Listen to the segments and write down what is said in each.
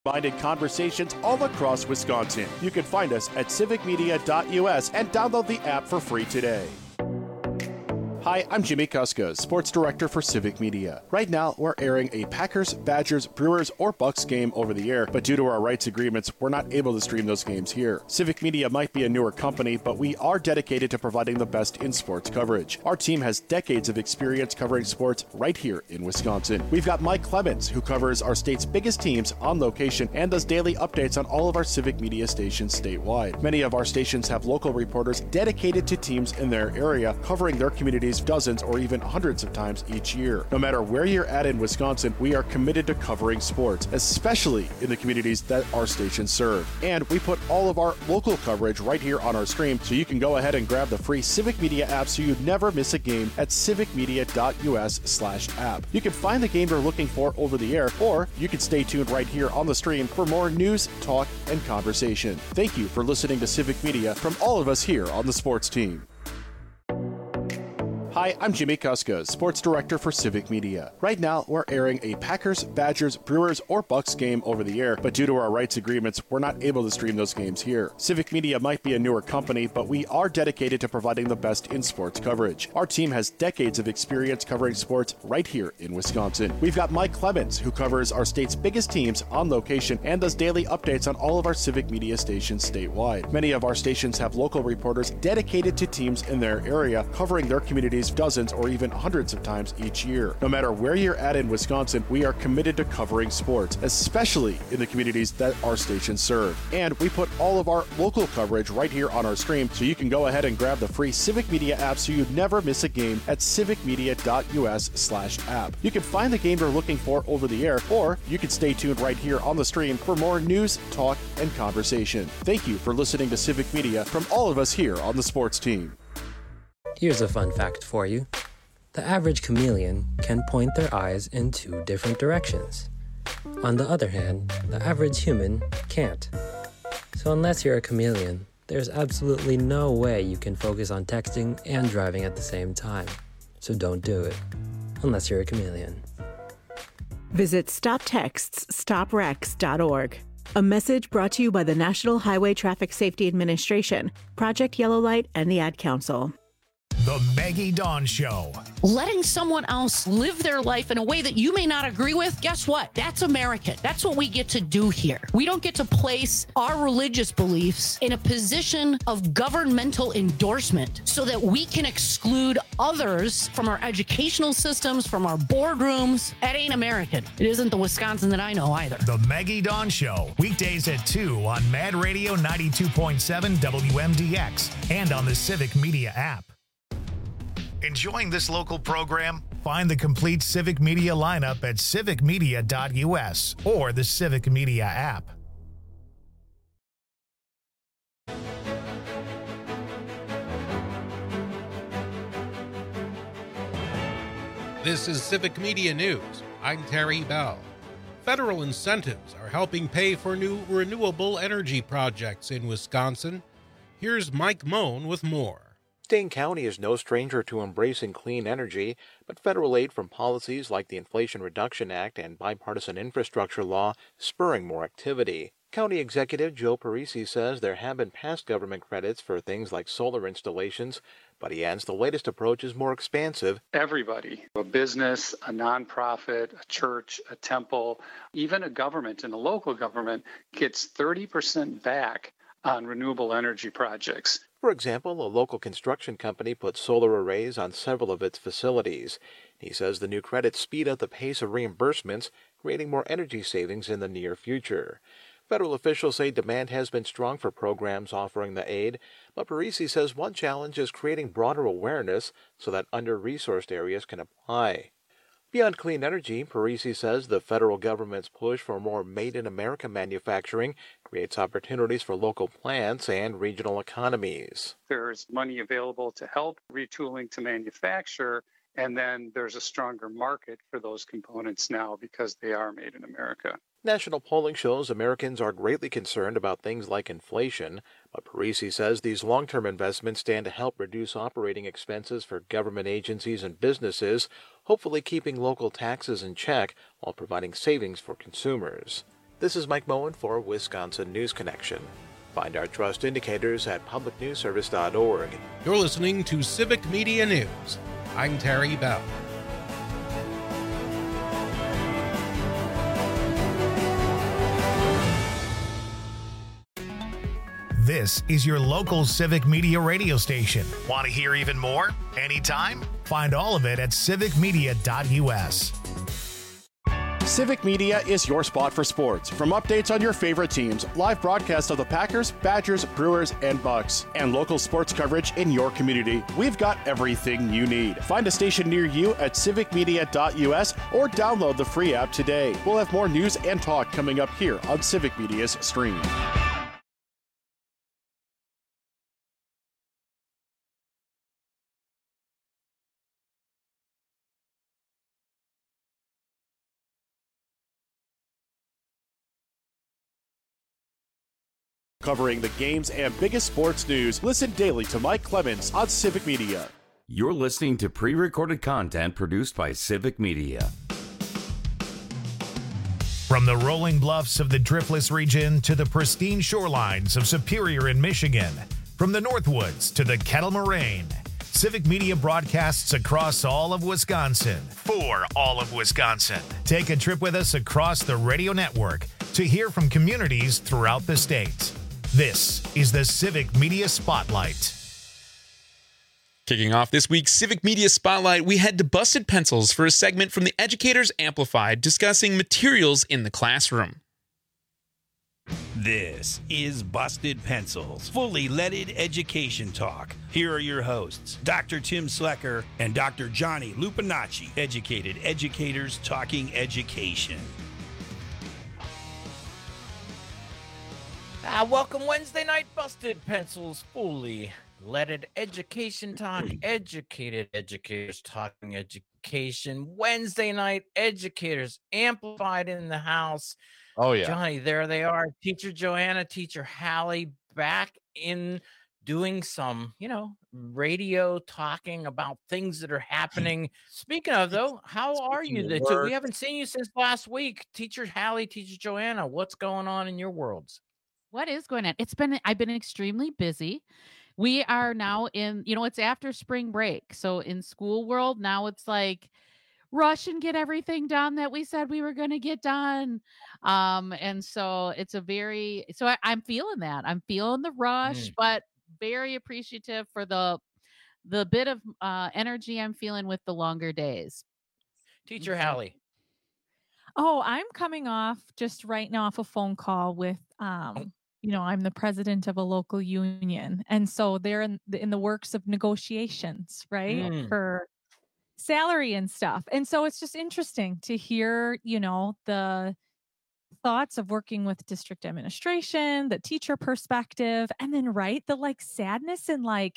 Minded conversations all across Wisconsin. You can find us at civicmedia.us and download the app for free today. Hi, I'm Jimmy Kuska, Sports Director for Civic Media. Right now, we're airing a Packers, Badgers, Brewers, or Bucks game over the air, but due to our rights agreements, we're not able to stream those games here. Civic Media might be a newer company, but we are dedicated to providing the best in sports coverage. Our team has decades of experience covering sports right here in Wisconsin. We've got Mike Clemens, who covers our state's biggest teams on location and does daily updates on all of our Civic Media stations statewide. Many of our stations have local reporters dedicated to teams in their area, covering their communities dozens or even hundreds of times each year. No matter where you're at in Wisconsin, we are committed to covering sports, especially in the communities that our stations serve. And we put all of our local coverage right here on our stream, so you can go ahead and grab the free Civic Media app so you never miss a game at civicmedia.us/app. You can find the game you're looking for over the air, or you can stay tuned right here on the stream for more news, talk, and conversation. Thank you for listening to Civic Media from all of us here on the sports team. Hi, I'm Jimmy Kuska, Sports Director for Civic Media. Right now, we're airing a Packers, Badgers, Brewers, or Bucks game over the air, but due to our rights agreements, we're not able to stream those games here. Civic Media might be a newer company, but we are dedicated to providing the best in sports coverage. Our team has decades of experience covering sports right here in Wisconsin. We've got Mike Clemens, who covers our state's biggest teams on location and does daily updates on all of our Civic Media stations statewide. Many of our stations have local reporters dedicated to teams in their area, covering their communities dozens or even hundreds of times each year. No matter where you're at in Wisconsin, we are committed to covering sports, especially in the communities that our stations serve. And we put all of our local coverage right here on our stream, so you can go ahead and grab the free Civic Media app so you never miss a game at civicmedia.us/app. You can find the game you're looking for over the air, or you can stay tuned right here on the stream for more news, talk, and conversation. Thank you for listening to Civic Media from all of us here on the sports team. Here's a fun fact for you. The average chameleon can point their eyes in two different directions. On the other hand, the average human can't. So unless you're a chameleon, there's absolutely no way you can focus on texting and driving at the same time. So don't do it, unless you're a chameleon. Visit StopTextsStopWrecks.org. A message brought to you by the National Highway Traffic Safety Administration, Project Yellow Light, and the Ad Council. The Maggie Dawn Show. Letting someone else live their life in a way that you may not agree with, guess what? That's American. That's what we get to do here. We don't get to place our religious beliefs in a position of governmental endorsement so that we can exclude others from our educational systems, from our boardrooms. That ain't American. It isn't the Wisconsin that I know either. The Maggie Dawn Show. Weekdays at 2 on Mad Radio 92.7 WMDX and on the Civic Media app. Enjoying this local program? Find the complete Civic Media lineup at civicmedia.us or the Civic Media app. This is Civic Media News. I'm Terry Bell. Federal incentives are helping pay for new renewable energy projects in Wisconsin. Here's Mike Moan with more. Dane County is no stranger to embracing clean energy, but federal aid from policies like the Inflation Reduction Act and bipartisan infrastructure law spurring more activity. County Executive Joe Parisi says there have been past government credits for things like solar installations, but he adds the latest approach is more expansive. Everybody, a business, a nonprofit, a church, a temple, even a government and a local government gets 30% back on renewable energy projects. For example, a local construction company put solar arrays on several of its facilities. He says the new credits speed up the pace of reimbursements, creating more energy savings in the near future. Federal officials say demand has been strong for programs offering the aid, but Parisi says one challenge is creating broader awareness so that under-resourced areas can apply. Beyond clean energy, Parisi says the federal government's push for more made-in-America manufacturing creates opportunities for local plants and regional economies. There's money available to help retooling to manufacture, and then there's a stronger market for those components now because they are made in America. National polling shows Americans are greatly concerned about things like inflation, but Parisi says these long-term investments stand to help reduce operating expenses for government agencies and businesses, hopefully keeping local taxes in check while providing savings for consumers. This is Mike Moen for Wisconsin News Connection. Find our trust indicators at publicnewsservice.org. You're listening to Civic Media News. I'm Terry Bell. This is your local Civic Media radio station. Want to hear even more? Anytime? Find all of it at civicmedia.us. Civic Media is your spot for sports. From updates on your favorite teams, live broadcasts of the Packers, Badgers, Brewers, and Bucks, and local sports coverage in your community, we've got everything you need. Find a station near you at civicmedia.us or download the free app today. We'll have more news and talk coming up here on Civic Media's stream. Covering the games and biggest sports news, listen daily to Mike Clemens on Civic Media. You're listening to pre-recorded content produced by Civic Media. From the rolling bluffs of the Driftless region to the pristine shorelines of Superior in Michigan, from the Northwoods to the Kettle Moraine, Civic Media broadcasts across all of Wisconsin for all of Wisconsin. Take a trip with us across the radio network to hear from communities throughout the state. This is the Civic Media Spotlight. Kicking off this week's Civic Media Spotlight, we head to Busted Pencils for a segment from the Educators Amplified discussing materials in the classroom. This is Busted Pencils, fully leaded education talk. Here are your hosts, Dr. Tim Slecker and Dr. Johnny Lupinacci, educated educators talking education. Welcome Wednesday night, Busted Pencils, fully leaded education talk, educated educators talking education. Wednesday night, Educators Amplified in the house. Oh, yeah. Johnny, there they are. Teacher Joanna, Teacher Hallie, back in doing some, radio talking about things that are happening. Speaking of, though, how are you? We haven't seen you since last week. Teacher Hallie, Teacher Joanna, what's going on in your worlds? What is going on? I've been extremely busy. We are now in, it's after spring break. So in school world, now it's like rush and get everything done that we said we were going to get done. And so I'm feeling that. I'm feeling the rush, but very appreciative for the bit of energy I'm feeling with the longer days. Teacher Hallie. Oh, I'm coming off just right now off a phone call with, I'm the president of a local union. And so they're in the works of negotiations, right? For salary and stuff. And so it's just interesting to hear, the thoughts of working with district administration, the teacher perspective, and then, the sadness and like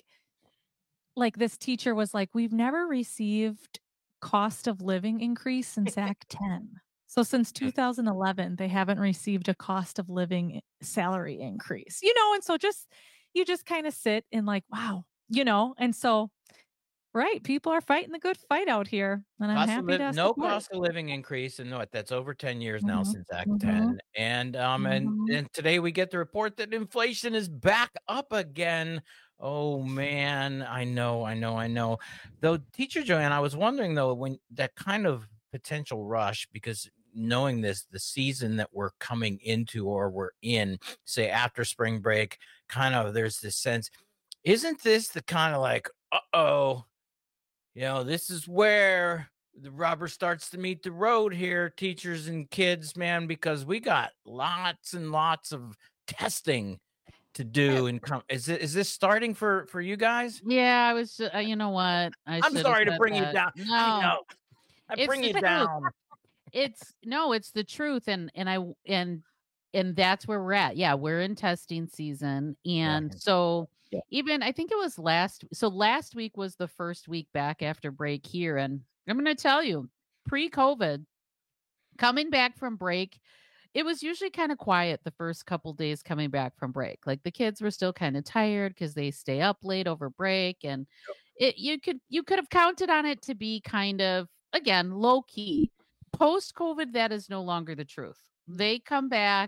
this teacher was like, we've never received cost of living increase since Act 10. So since 2011, they haven't received a cost of living salary increase, and so you just kind of sit and wow, and so, people are fighting the good fight out here. And I'm happy to no cost of living increase. And that's over 10 years now since Act 10. And, and today we get the report that inflation is back up again. Oh man, I know. Though, Teacher Joanne, I was wondering though, when that kind of potential rush, because knowing the season that we're coming into or we're in, say after spring break, kind of there's this sense, isn't this the kind of this is where the rubber starts to meet the road here, teachers and kids, man, because we got lots and lots of testing to do. And is this starting for you guys? Yeah, I was, you know what? I'm sorry to bring you down. No, I know. I bring you down. It's the truth. And that's where we're at. Yeah. We're in testing season. And so even, I think it was last week was the first week back after break here. And I'm going to tell you, pre-COVID, coming back from break, it was usually kind of quiet the first couple days coming back from break. Like the kids were still kind of tired because they stay up late over break. And you could have counted on it to be kind of, again, low key. Post-COVID, that is no longer the truth. they come back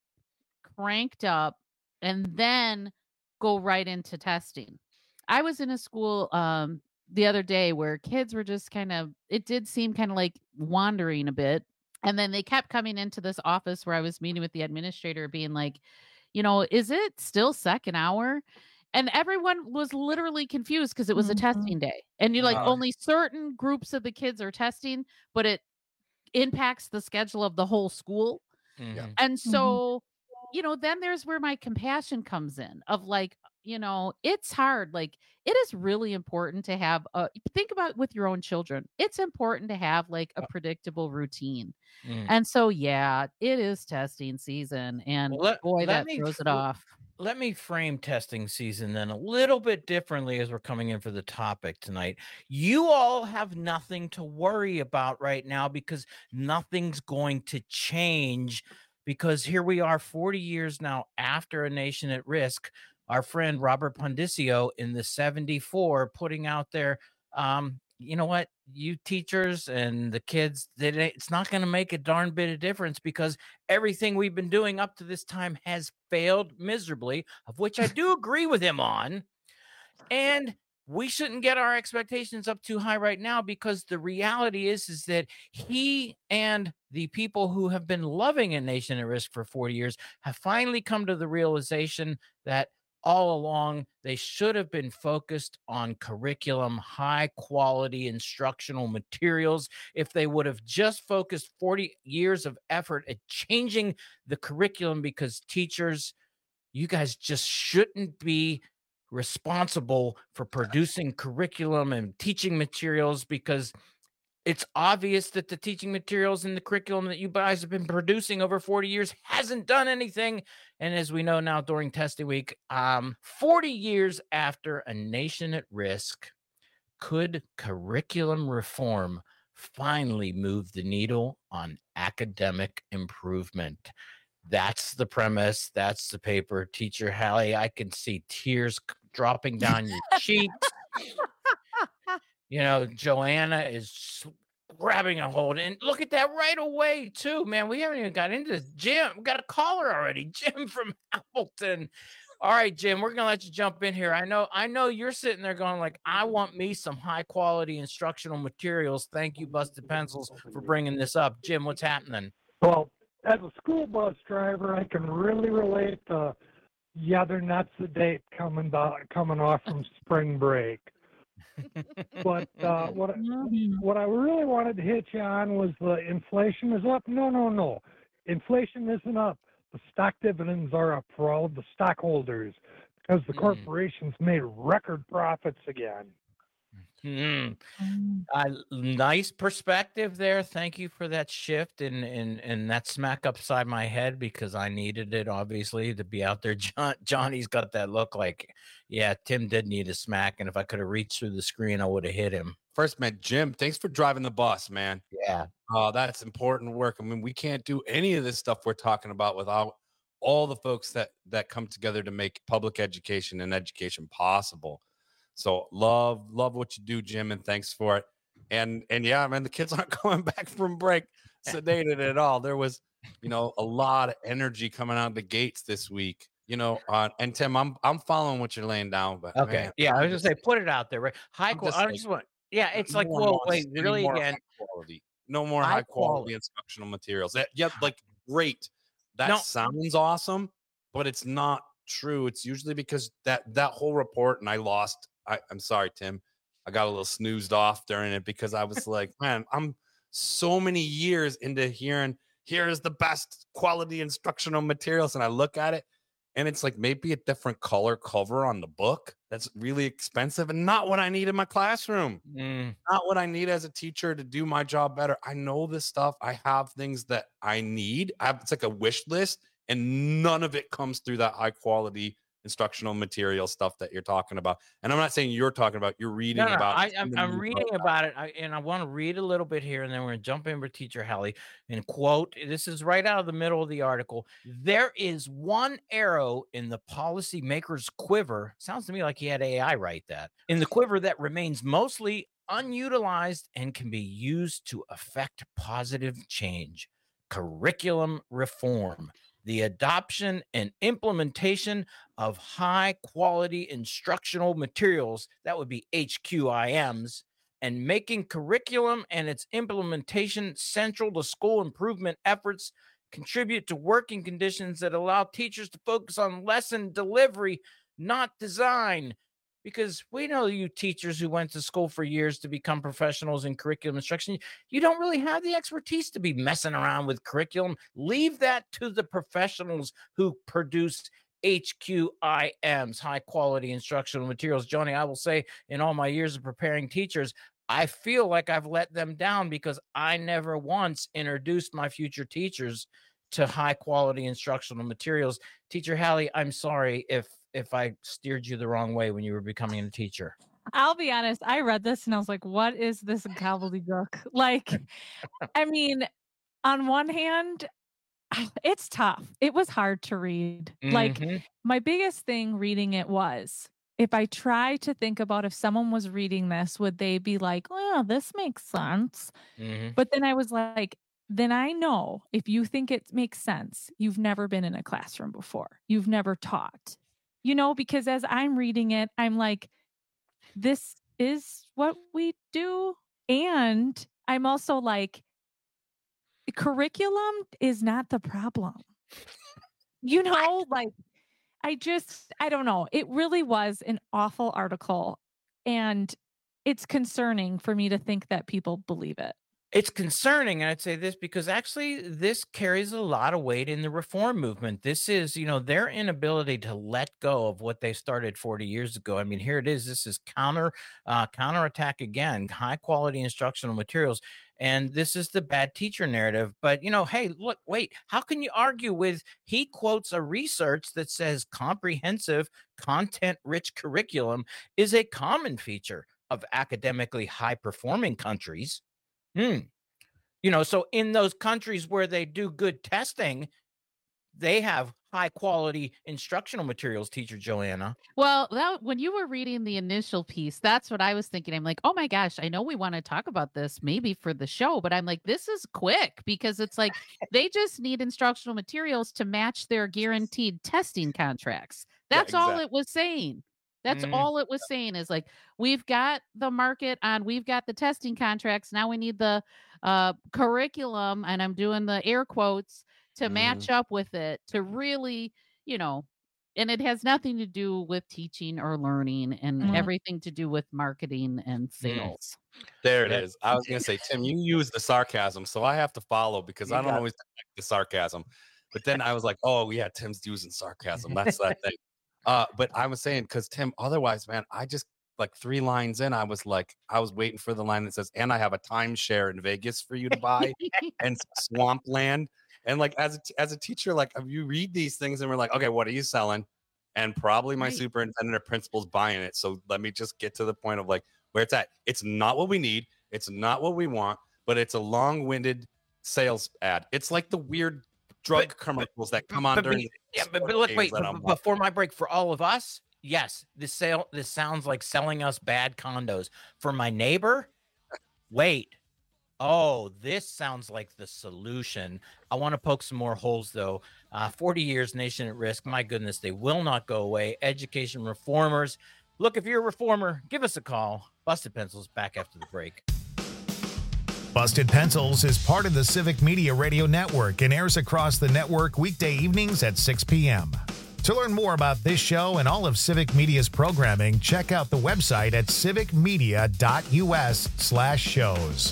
cranked up and then go right into testing. I was in a school the other day where kids were just it did seem kind of like wandering a bit. And then they kept coming into this office where I was meeting with the administrator being like, is it still second hour? And everyone was literally confused because it was a testing day. And you're like, only certain groups of the kids are testing, but it impacts the schedule of the whole school. Mm-hmm. And so, then there's where my compassion comes in of like, it's hard. Like, it is really important to have think about with your own children. It's important to have like a predictable routine. And so, yeah, it is testing season. And that throws it off. Let me frame testing season then a little bit differently as we're coming in for the topic tonight. You all have nothing to worry about right now because nothing's going to change, because here we are 40 years now after A Nation at Risk. Our friend Robert Pondicio in the 74 putting out there, you know what, you teachers and the kids, it's not going to make a darn bit of difference because everything we've been doing up to this time has failed miserably, of which I do agree with him on. And we shouldn't get our expectations up too high right now, because the reality is that he and the people who have been loving A Nation at Risk for 40 years have finally come to the realization that all along they should have been focused on curriculum, high quality instructional materials. If they would have just focused 40 years of effort at changing the curriculum, because teachers, you guys just shouldn't be responsible for producing curriculum and teaching materials, because it's obvious that the teaching materials and the curriculum that you guys have been producing over 40 years hasn't done anything. And as we know now during testing week, 40 years after A Nation at Risk, could curriculum reform finally move the needle on academic improvement? That's the premise. That's the paper. Teacher Hallie, I can see tears dropping down your cheeks. Joanna is grabbing a hold. And look at that right away, too, man. We haven't even got into this. Jim, we got a caller already. Jim from Appleton. All right, Jim, we're going to let you jump in here. I know you're sitting there going like, I want me some high-quality instructional materials. Thank you, Busted Pencils, for bringing this up. Jim, what's happening? Well, as a school bus driver, I can really relate to, they're nuts the date coming off from spring break. But what I really wanted to hit you on was the inflation is up. No. Inflation isn't up. The stock dividends are up for all of the stockholders because the corporations made record profits again. Nice perspective there. Thank you for that shift and that smack upside my head, because I needed it, obviously, to be out there. Johnny's got that look like, yeah, Tim did need a smack, and if I could have reached through the screen, I would have hit him. First, man, Jim, thanks for driving the bus, man. Yeah. That's important work. I mean, we can't do any of this stuff we're talking about without all the folks that come together to make public education and education possible. So love what you do, Jim, and thanks for it. And yeah, man, the kids aren't coming back from break sedated at all. There was, a lot of energy coming out of the gates this week. And Tim, I'm following what you're laying down, but okay, man, yeah, I was gonna say, put it out there, right? High quality. It's like, whoa, wait, really again? No more high quality instructional materials. Like great. That sounds awesome, but it's not true. It's usually because that whole report, and I'm sorry, Tim. I got a little snoozed off during it because I was like, man, I'm so many years into hearing, here's the best quality instructional materials. And I look at it and it's like maybe a different color cover on the book. That's really expensive and not what I need in my classroom. Not what I need as a teacher to do my job better. I know this stuff. I have things that I need. It's like a wish list, and none of it comes through that high quality instructional material stuff that you're talking about. And I'm not saying you're talking about, you're reading about. I'm reading about it. And I want to read a little bit here, and then we're going to jump in with Teacher Hallie and quote, this is right out of the middle of the article. There is one arrow in the policymaker's quiver. Sounds to me like he had AI write that. In the quiver that remains mostly unutilized and can be used to affect positive change. curriculum reform, the adoption and implementation of high-quality instructional materials, that would be HQIMs, and making curriculum and its implementation central to school improvement efforts, contribute to working conditions that allow teachers to focus on lesson delivery, not design. Because we know you teachers who went to school for years to become professionals in curriculum instruction, you don't really have the expertise to be messing around with curriculum. Leave that to the professionals who produce HQIMs, high quality instructional materials. Johnny, I will say, in all my years of preparing teachers, I feel like I've let them down because I never once introduced my future teachers to high quality instructional materials. Teacher Hallie, I'm sorry if I steered you the wrong way when you were becoming a teacher. I'll be honest, I read this and I was like, what is this gobbledygook? Like, I mean, on one hand, it's tough. It was hard to read. Like, my biggest thing reading it was, if I try to think about if someone was reading this, would they be like, oh, this makes sense? But then I was like, then I know if you think it makes sense, you've never been in a classroom before. You've never taught. You know, because as I'm reading it, I'm like, this is what we do. And I'm also like, curriculum is not the problem. You know, like, I don't know. It really was an awful article. And it's concerning for me to think that people believe it. It's concerning, and I'd say this because actually this carries a lot of weight in the reform movement. This is, their inability to let go of what they started 40 years ago. I mean, here it is. This is counterattack again, high quality instructional materials. And this is the bad teacher narrative. But, hey, look, wait, how can you argue with, he quotes a research that says comprehensive, content-rich curriculum is a common feature of academically high-performing countries. So in those countries where they do good testing, they have high quality instructional materials, teacher Joanna. Well, when you were reading the initial piece, that's what I was thinking. I'm like, oh my gosh, I know we want to talk about this maybe for the show, but I'm like, this is quick because it's like they just need instructional materials to match their guaranteed testing contracts. That's all it was saying. That's all it was saying is like, we've got the market on, we've got the testing contracts. Now we need the curriculum, and I'm doing the air quotes, to match up with it, to really, and it has nothing to do with teaching or learning and everything to do with marketing and sales. There it is. I was going to say, Tim, you use the sarcasm, so I have to follow because I don't always like the sarcasm. But then I was like, oh, yeah, Tim's using sarcasm. That's that thing. But I was saying, because Tim, otherwise, man, I just like 3 lines in, I was waiting for the line that says, and I have a timeshare in Vegas for you to buy and swampland. And like, as a teacher, like, you read these things and we're like, okay, what are you selling? And probably my superintendent or principal's buying it. So let me just get to the point of like where it's at. It's not what we need. It's not what we want, but it's a long-winded sales ad. It's like the weird drug commercials that come on during. But look, wait, before my break, for all of us, yes, this sounds like selling us bad condos. For my neighbor, wait. Oh, this sounds like the solution. I want to poke some more holes, though. 40 years, nation at risk. My goodness, they will not go away. Education reformers. Look, if you're a reformer, give us a call. Busted Pencils back after the break. Busted Pencils is part of the Civic Media Radio Network and airs across the network weekday evenings at 6 p.m. To learn more about this show and all of Civic Media's programming, check out the website at civicmedia.us/shows.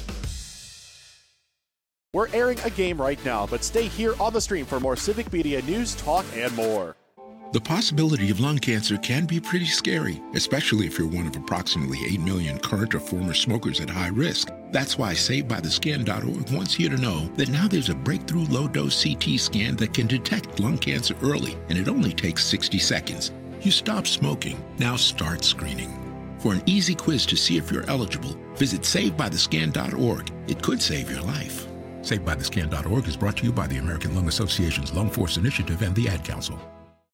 We're airing a game right now, but stay here on the stream for more Civic Media news, talk, and more. The possibility of lung cancer can be pretty scary, especially if you're one of approximately 8 million current or former smokers at high risk. That's why SaveByTheScan.org wants you to know that now there's a breakthrough low-dose CT scan that can detect lung cancer early, and it only takes 60 seconds. You stop smoking, now start screening. For an easy quiz to see if you're eligible, visit SaveByTheScan.org. It could save your life. SaveByTheScan.org is brought to you by the American Lung Association's Lung Force Initiative and the Ad Council.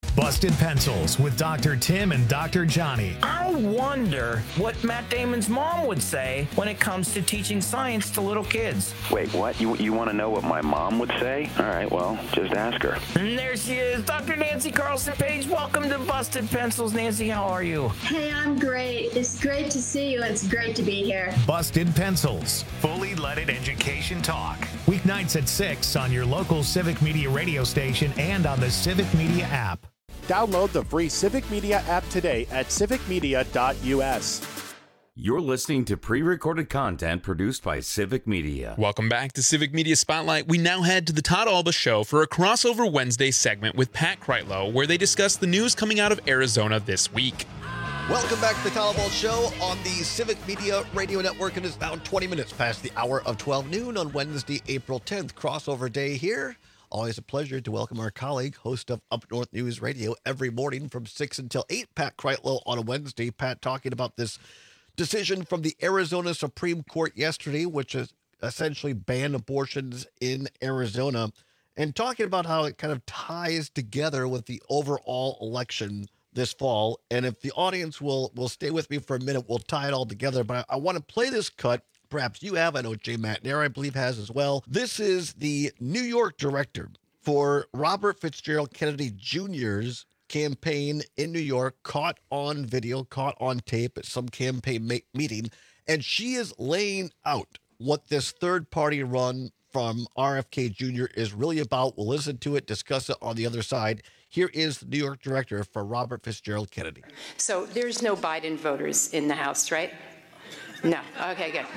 Busted Pencils with Dr. Tim and Dr. Johnny. I wonder what Matt Damon's mom would say when it comes to teaching science to little kids. Wait, what? You want to know what my mom would say? All right, well, just ask her. And there she is, Dr. Nancy Carlson Page. Welcome to Busted Pencils. Nancy, how are you? Hey, I'm great. It's great to see you. It's great to be here. Busted Pencils, fully leaded education talk. Weeknights at 6 on your local Civic Media radio station and on the Civic Media app. Download the free Civic Media app today at civicmedia.us. You're listening to pre-recorded content produced by Civic Media. Welcome back to Civic Media Spotlight. We now head to the Todd Alba Show for a crossover Wednesday segment with Pat Kreitlow, where they discuss the news coming out of Arizona this week. Welcome back to the Todd Alba Show on the Civic Media Radio Network. It is now 20 minutes past the hour of 12 noon on Wednesday, April 10th. Crossover day here. Always a pleasure to welcome our colleague, host of Up North News Radio every morning from 6 until 8, Pat Kreitlow on a Wednesday. Pat, talking about this decision from the Arizona Supreme Court yesterday, which is essentially banned abortions in Arizona, and talking about how it kind of ties together with the overall election this fall. And if the audience will stay with me for a minute, we'll tie it all together. But I want to play this cut. Perhaps you have. I know Jay McNair, I believe, has as well. This is the New York director for Robert Fitzgerald Kennedy Jr.'s campaign in New York, caught on video, caught on tape at some campaign meeting. And she is laying out what this third-party run from RFK Jr. is really about. We'll listen to it, discuss it on the other side. Here is the New York director for Robert Fitzgerald Kennedy. So there's no Biden voters in the House, right? No. Okay, good.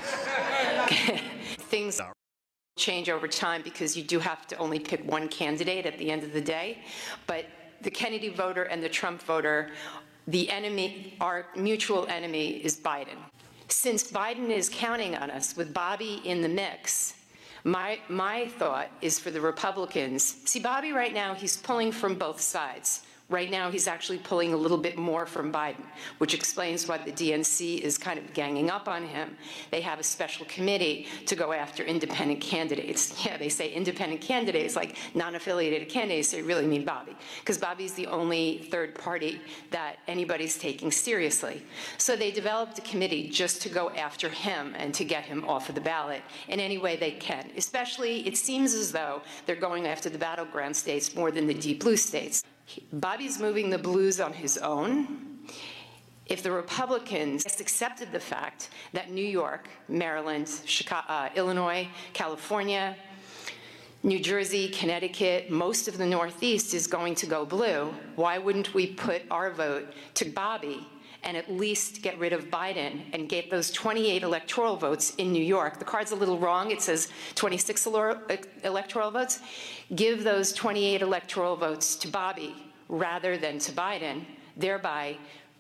Things change over time because you do have to only pick one candidate at the end of the day. But the Kennedy voter and the Trump voter, the enemy, our mutual enemy is Biden. Since Biden is counting on us with Bobby in the mix, my thought is for the Republicans. See, Bobby right now, he's pulling from both sides. Right now, he's actually pulling a little bit more from Biden, which explains why the DNC is kind of ganging up on him. They have a special committee to go after independent candidates. Yeah, they say independent candidates, like non-affiliated candidates, they really mean Bobby, because Bobby's the only third party that anybody's taking seriously. So they developed a committee just to go after him and to get him off of the ballot in any way they can. Especially, it seems as though they're going after the battleground states more than the deep blue states. Bobby's moving the blues on his own. If the Republicans accepted the fact that New York, Maryland, Chicago, Illinois, California, New Jersey, Connecticut, most of the Northeast is going to go blue, why wouldn't we put our vote to Bobby and at least get rid of Biden and get those 28 electoral votes in New York? The card's a little wrong. It says 26 electoral votes. Give those 28 electoral votes to Bobby rather than to Biden, thereby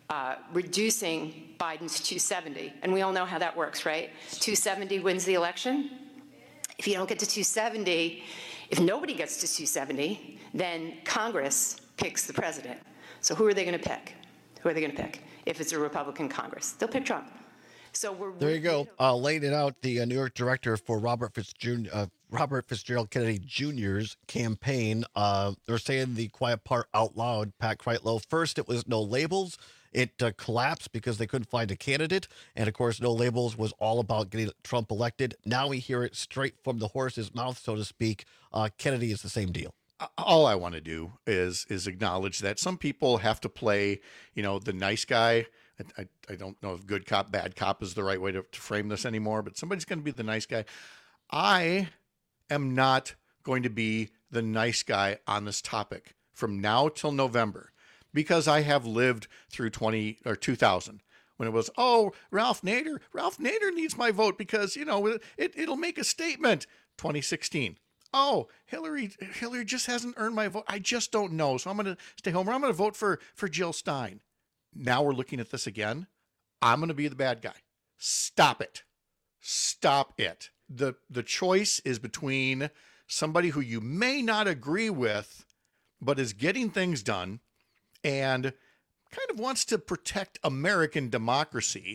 reducing Biden's 270. And we all know how that works, right? 270 wins the election. If you don't get to 270, if nobody gets to 270, then Congress picks the president. So who are they going to pick? Who are they going to pick? If it's a Republican Congress, they'll pick Trump. So there you go. Laying it out, the New York director for Robert Fitzgerald Kennedy Jr.'s campaign. They're saying the quiet part out loud, Pat Kreitlow. First, it was no labels. It collapsed because they couldn't find a candidate. And, of course, no labels was all about getting Trump elected. Now we hear it straight from the horse's mouth, so to speak. Kennedy is the same deal. All I want to do is acknowledge that some people have to play, the nice guy. I don't know if good cop, bad cop is the right way to frame this anymore, but somebody's going to be the nice guy. I am not going to be the nice guy on this topic from now till November, because I have lived through 2000 when it was, Ralph Nader needs my vote because, it'll make a statement. 2016. Hillary just hasn't earned my vote. I just don't know. So I'm going to stay home, or I'm going to vote for Jill Stein. Now we're looking at this again. I'm going to be the bad guy. Stop it. Stop it. The choice is between somebody who you may not agree with, but is getting things done and kind of wants to protect American democracy,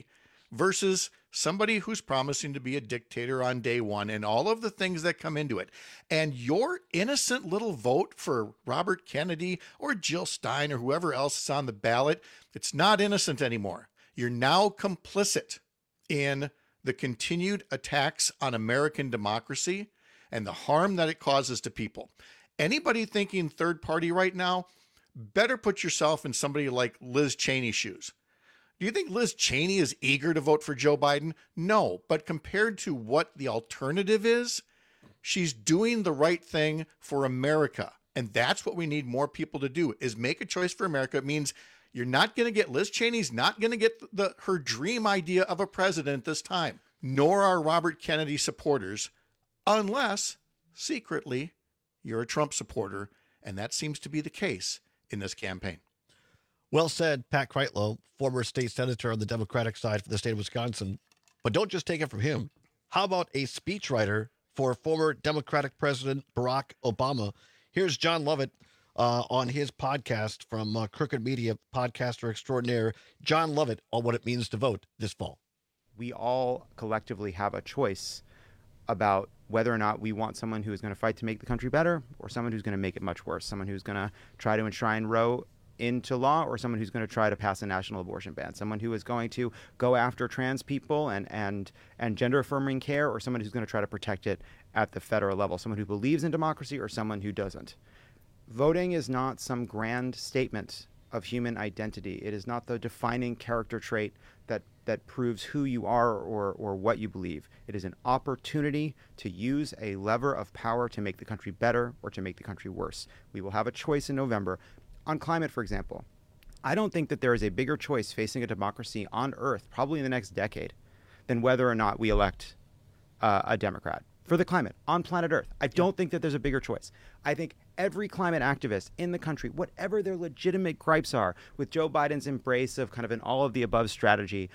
versus somebody who's promising to be a dictator on day one and all of the things that come into it. And your innocent little vote for Robert Kennedy or Jill Stein or whoever else is on the ballot, it's not innocent anymore. You're now complicit in the continued attacks on American democracy and the harm that it causes to people. Anybody thinking third party right now, better put yourself in somebody like Liz Cheney's shoes. Do you think Liz Cheney is eager to vote for Joe Biden? No, but compared to what the alternative is, she's doing the right thing for America. And that's what we need more people to do, is make a choice for America. It means you're not going to get, Liz Cheney's not going to get her dream idea of a president this time, nor are Robert Kennedy supporters, unless secretly you're a Trump supporter. And that seems to be the case in this campaign. Well said, Pat Kreitlow, former state senator on the Democratic side for the state of Wisconsin. But don't just take it from him. How about a speechwriter for former Democratic President Barack Obama? Here's John Lovett on his podcast from Crooked Media, podcaster extraordinaire, John Lovett, on what it means to vote this fall. We all collectively have a choice about whether or not we want someone who is going to fight to make the country better or someone who's going to make it much worse, someone who's going to try to enshrine Roe into law or someone who's going to try to pass a national abortion ban, someone who is going to go after trans people and gender affirming care, or someone who's going to try to protect it at the federal level, someone who believes in democracy or someone who doesn't. Voting is not some grand statement of human identity. It is not the defining character trait that proves who you are or what you believe. It is an opportunity to use a lever of power to make the country better or to make the country worse. We will have a choice in November. On climate, for example, I don't think that there is a bigger choice facing a democracy on Earth, probably in the next decade, than whether or not we elect a Democrat for the climate on planet Earth. I don't think that there's a bigger choice. I think every climate activist in the country, whatever their legitimate gripes are with Joe Biden's embrace of kind of an all-of-the-above strategy,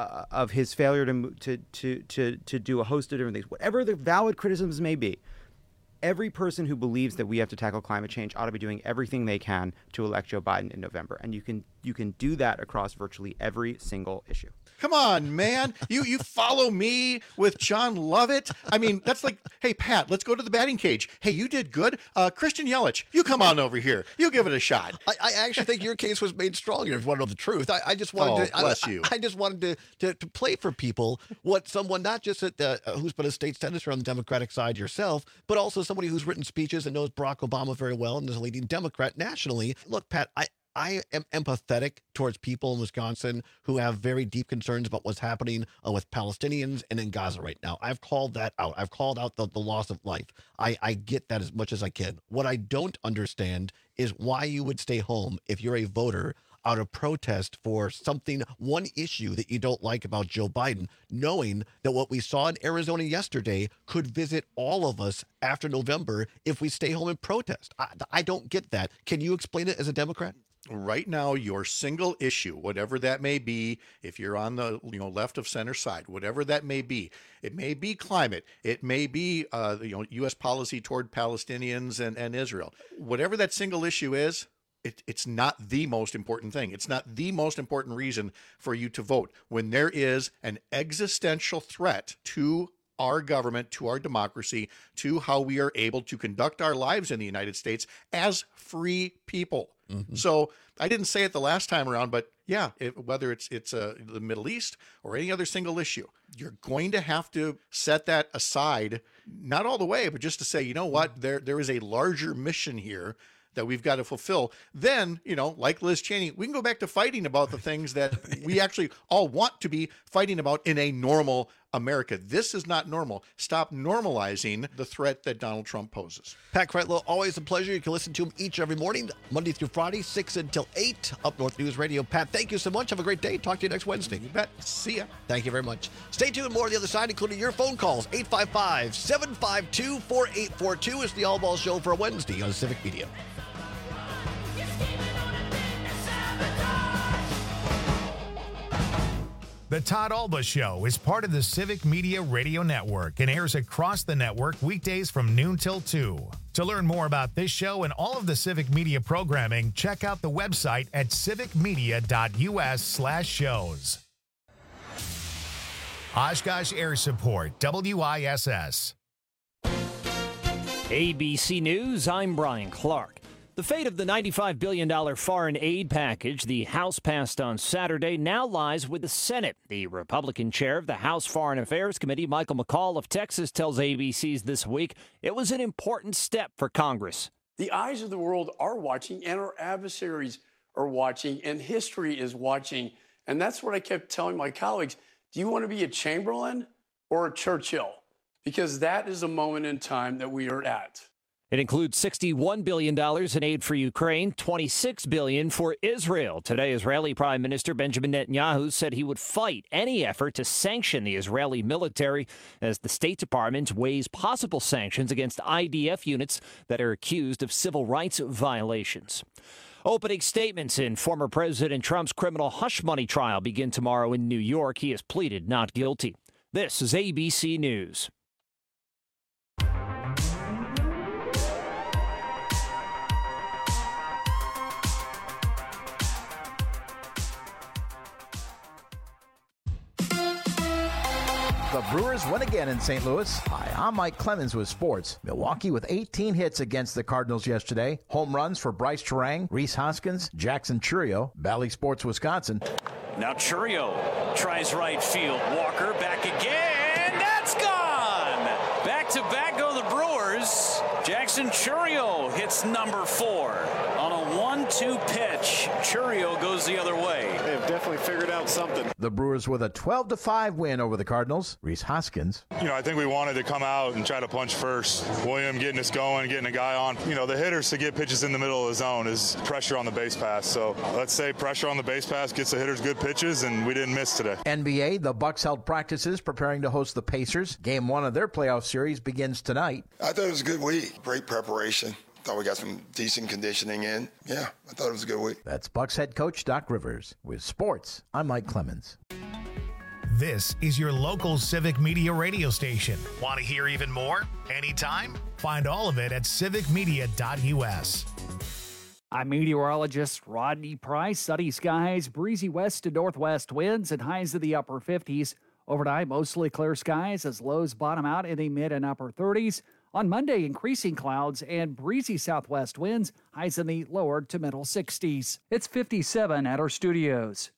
of his failure to do a host of different things, whatever the valid criticisms may be, every person who believes that we have to tackle climate change ought to be doing everything they can to elect Joe Biden in November. And you can do that across virtually every single issue. Come on, man. You follow me with John Lovett. I mean, that's like, hey, Pat, let's go to the batting cage. Hey, you did good. Christian Yelich, you come on over here. You give it a shot. I actually think your case was made stronger, if you want to know the truth. I just wanted to bless you. I just wanted to play for people what someone, not just who's been a state senator on the Democratic side yourself, but also somebody who's written speeches and knows Barack Obama very well and is a leading Democrat nationally. Look, Pat, I am empathetic towards people in Wisconsin who have very deep concerns about what's happening with Palestinians and in Gaza right now. I've called that out. I've called out the loss of life. I get that as much as I can. What I don't understand is why you would stay home if you're a voter out of protest for something, one issue that you don't like about Joe Biden, knowing that what we saw in Arizona yesterday could visit all of us after November if we stay home and protest. I don't get that. Can you explain it as a Democrat? Right now, your single issue, whatever that may be, if you're on the left of center side, whatever that may be, it may be climate, it may be U.S. policy toward Palestinians and Israel. Whatever that single issue is, it's not the most important thing. It's not the most important reason for you to vote. When there is an existential threat to our government, to our democracy, to how we are able to conduct our lives in the United States as free people. Mm-hmm. So I didn't say it the last time around, but yeah, whether it's the Middle East or any other single issue, you're going to have to set that aside, not all the way, but just to say, you know what, there is a larger mission here that we've got to fulfill. Then, like Liz Cheney, we can go back to fighting about the things that we actually all want to be fighting about in a normal America. This is not normal. Stop normalizing the threat that Donald Trump poses. Pat Kreitlow, always a pleasure. You can listen to him each every morning, Monday through Friday, 6 until 8, Up North News Radio. Pat, thank you so much. Have a great day. Talk to you next Wednesday. You bet. See ya. Thank you very much. Stay tuned. More on the other side, including your phone calls. 855-752-4842 is the All Ball Show for a Wednesday on Civic Media. The Todd Alba Show is part of the Civic Media Radio Network and airs across the network weekdays from noon till 2. To learn more about this show and all of the Civic Media programming, check out the website at civicmedia.us/shows. Oshkosh Air Support, WISS. ABC News, I'm Brian Clark. The fate of the $95 billion foreign aid package the House passed on Saturday now lies with the Senate. The Republican chair of the House Foreign Affairs Committee, Michael McCall of Texas, tells ABC's This Week it was an important step for Congress. The eyes of the world are watching, and our adversaries are watching, and history is watching. And that's what I kept telling my colleagues. Do you want to be a Chamberlain or a Churchill? Because that is a moment in time that we are at. It includes $61 billion in aid for Ukraine, $26 billion for Israel. Today, Israeli Prime Minister Benjamin Netanyahu said he would fight any effort to sanction the Israeli military as the State Department weighs possible sanctions against IDF units that are accused of civil rights violations. Opening statements in former President Trump's criminal hush money trial begin tomorrow in New York. He has pleaded not guilty. This is ABC News. The Brewers win again in St. Louis. Hi, I'm Mike Clemens with sports. Milwaukee with 18 hits against the Cardinals yesterday. Home runs for Bryce Terang, Rhys Hoskins, Jackson Chourio. Bally Sports, Wisconsin. Now Chourio tries right field. Walker back again. That's gone. Back to back go the Brewers. Jackson Chourio hits number 4 on a 1-2 pitch. Chourio goes the other way. They have definitely figured out something. The Brewers with a 12-5 win over the Cardinals. Rhys Hoskins. I think we wanted to come out and try to punch first. William getting us going, getting a guy on. The hitters to get pitches in the middle of the zone is pressure on the base pass. So let's say pressure on the base pass gets the hitters good pitches, and we didn't miss today. NBA, the Bucks held practices preparing to host the Pacers. Game 1 of their playoff series begins tonight. I thought it was a good week. Great preparation. Thought we got some decent conditioning in. Yeah, I thought it was a good week. That's Bucks head coach Doc Rivers. With sports, I'm Mike Clemens. This is your local Civic Media radio station. Want to hear even more? Anytime? Find all of it at civicmedia.us. I'm meteorologist Rodney Price. Sunny skies, breezy west to northwest winds, and highs in the upper 50s. Overnight, mostly clear skies as lows bottom out in the mid and upper 30s. On Monday, increasing clouds and breezy southwest winds, highs in the lower to middle 60s. It's 57 at our studios.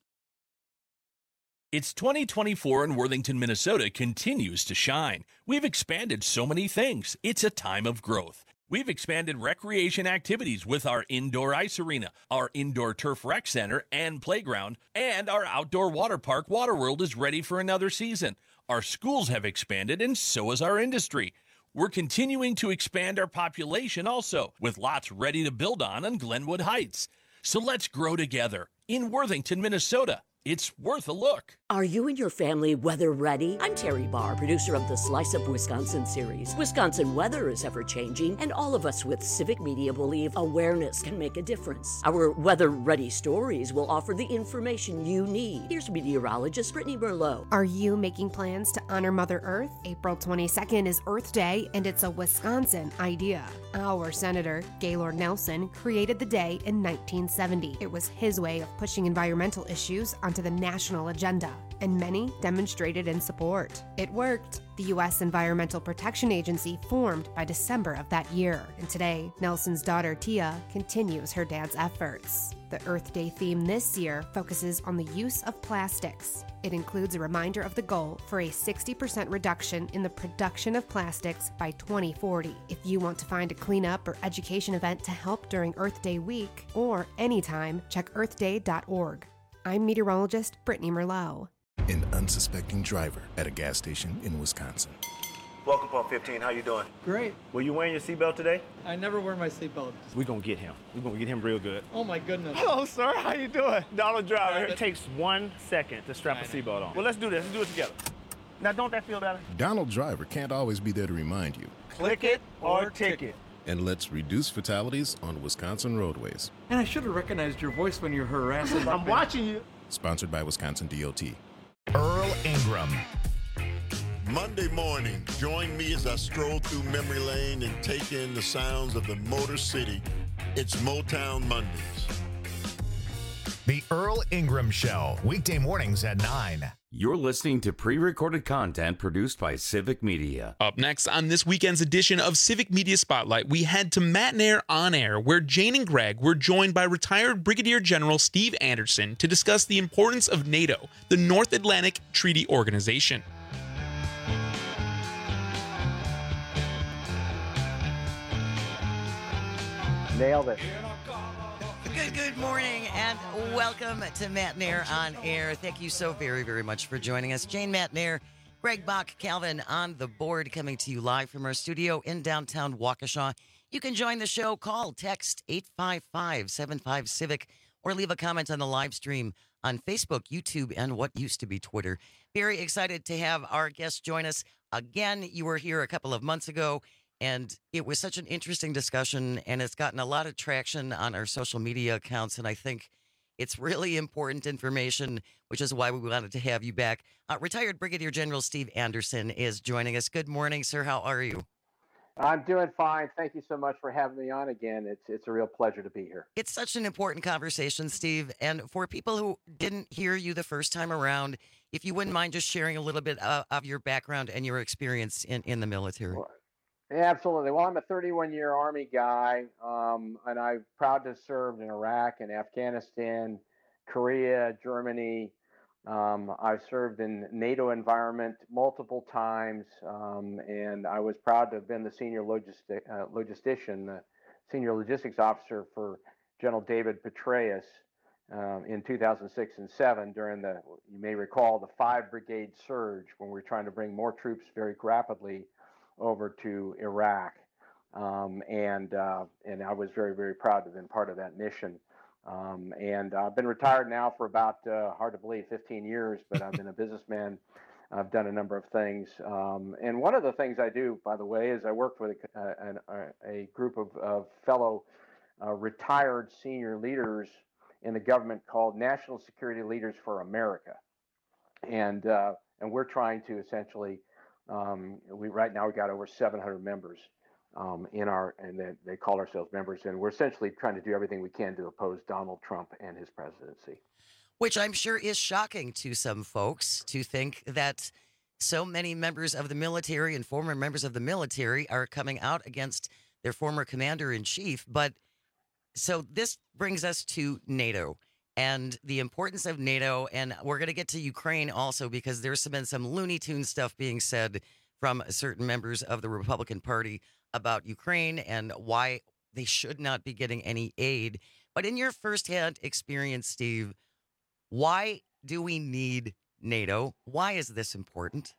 It's 2024 and Worthington, Minnesota continues to shine. We've expanded so many things. It's a time of growth. We've expanded recreation activities with our indoor ice arena, our indoor turf rec center and playground, and our outdoor water park, Waterworld, is ready for another season. Our schools have expanded, and so has our industry. We're continuing to expand our population also, with lots ready to build on Glenwood Heights. So let's grow together in Worthington, Minnesota. It's worth a look. Are you and your family weather ready? I'm Terry Barr, producer of the Slice of Wisconsin series. Wisconsin weather is ever changing, and all of us with Civic Media believe awareness can make a difference. Our weather ready stories will offer the information you need. Here's meteorologist Brittany Merlot. Are you making plans to honor Mother Earth? April 22nd is Earth Day, and it's a Wisconsin idea. Our Senator, Gaylord Nelson, created the day in 1970. It was his way of pushing environmental issues onto the national agenda, and many demonstrated in support. It worked. The U.S. Environmental Protection Agency formed by December of that year, and today, Nelson's daughter Tia continues her dad's efforts. The Earth Day theme this year focuses on the use of plastics. It includes a reminder of the goal for a 60% reduction in the production of plastics by 2040. If you want to find a cleanup or education event to help during Earth Day week, or anytime, check earthday.org. I'm meteorologist Brittany Merlot. An unsuspecting driver at a gas station in Wisconsin. Welcome, Pump 15. How you doing? Great. Were you wearing your seatbelt today? I never wear my seatbelt. We're going to get him. We're going to get him real good. Oh, my goodness. Hello, sir. How you doing? Donald Driver. It takes 1 second to strap a seatbelt on. Well, let's do this. Let's do it together. Now, don't that feel better? Donald Driver can't always be there to remind you. Click it or ticket. And let's reduce fatalities on Wisconsin roadways. And I should have recognized your voice when you're harassing. I'm watching you. Sponsored by Wisconsin DOT. Earl Ingram. Monday morning, join me as I stroll through memory lane and take in the sounds of the Motor City. It's Motown Mondays. The Earl Ingram Show, weekday mornings at 9. You're listening to pre-recorded content produced by Civic Media. Up next on this weekend's edition of Civic Media Spotlight, we head to Matt and Air On Air, where Jane and Greg were joined by retired Brigadier General Steve Anderson to discuss the importance of NATO, the North Atlantic Treaty Organization. Nailed it. Good morning, and welcome to Matt and Air On Air. Thank you so very, very much for joining us. Jane, Matt and Air, Greg Bach, Calvin on the board, coming to you live from our studio in downtown Waukesha. You can join the show, call, text 855-75-CIVIC, or leave a comment on the live stream on Facebook, YouTube, and what used to be Twitter. Very excited to have our guests join us again. You were here a couple of months ago, and it was such an interesting discussion, and it's gotten a lot of traction on our social media accounts, and I think it's really important information, which is why we wanted to have you back. Retired Brigadier General Steve Anderson is joining us. Good morning, sir. How are you? I'm doing fine. Thank you so much for having me on again. It's a real pleasure to be here. It's such an important conversation, Steve, and for people who didn't hear you the first time around, if you wouldn't mind just sharing a little bit of your background and your experience in the military. Yeah, absolutely. Well, I'm a 31-year Army guy, and I'm proud to have served in Iraq and Afghanistan, Korea, Germany. I've served in NATO environment multiple times, and I was proud to have been the senior logistician, the senior logistics officer for General David Petraeus in 2006 and 7 during you may recall, the 5-brigade surge when we were trying to bring more troops very rapidly over to Iraq, and I was very, very proud to have been part of that mission. And I've been retired now for about, hard to believe, 15 years, but I've been a businessman. I've done a number of things. And one of the things I do, by the way, is I work with a group of fellow retired senior leaders in the government called National Security Leaders for America. And we're trying to essentially right now we got over 700 members they call ourselves members, and we're essentially trying to do everything we can to oppose Donald Trump and his presidency. Which I'm sure is shocking to some folks to think that so many members of the military and former members of the military are coming out against their former commander-in-chief. But so this brings us to NATO and the importance of NATO. And we're going to get to Ukraine also, because there's been some Looney Tune stuff being said from certain members of the Republican Party about Ukraine and why they should not be getting any aid. But in your firsthand experience, Steve, why do we need NATO? Why is this important?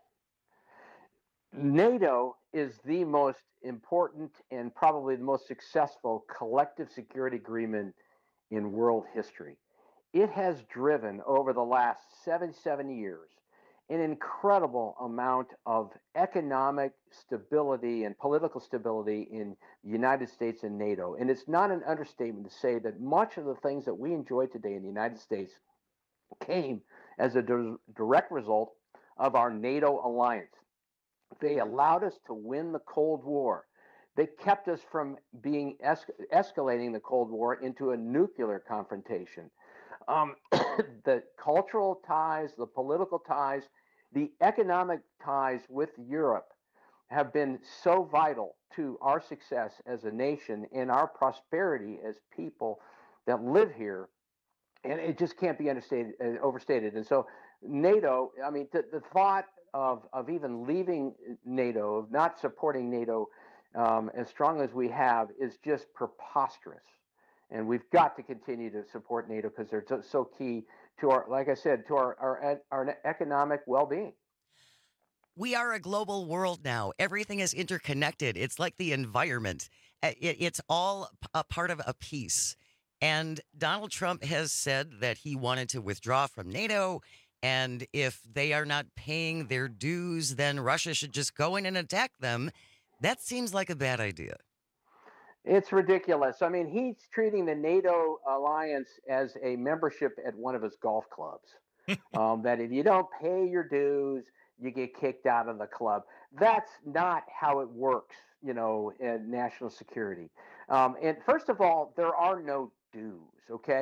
NATO is the most important and probably the most successful collective security agreement in world history. It has driven over the last 77 years an incredible amount of economic stability and political stability in the United States and NATO. And it's not an understatement to say that much of the things that we enjoy today in the United States came as a direct result of our NATO alliance. They allowed us to win the Cold War. They kept us from being escalating the Cold War into a nuclear confrontation. The cultural ties, the political ties, the economic ties with Europe have been so vital to our success as a nation and our prosperity as people that live here. And it just can't be overstated. And so NATO, I mean, the thought of even leaving NATO, of not supporting NATO as strong as we have, is just preposterous. And we've got to continue to support NATO because they're so key to our, like I said, to our economic well-being. We are a global world now. Everything is interconnected. It's like the environment. It's all a part of a piece. And Donald Trump has said that he wanted to withdraw from NATO. And if they are not paying their dues, then Russia should just go in and attack them. That seems like a bad idea. It's ridiculous. I mean, he's treating the NATO alliance as a membership at one of his golf clubs. That if you don't pay your dues, you get kicked out of the club. That's not how it works, in national security. And first of all, there are no dues, okay?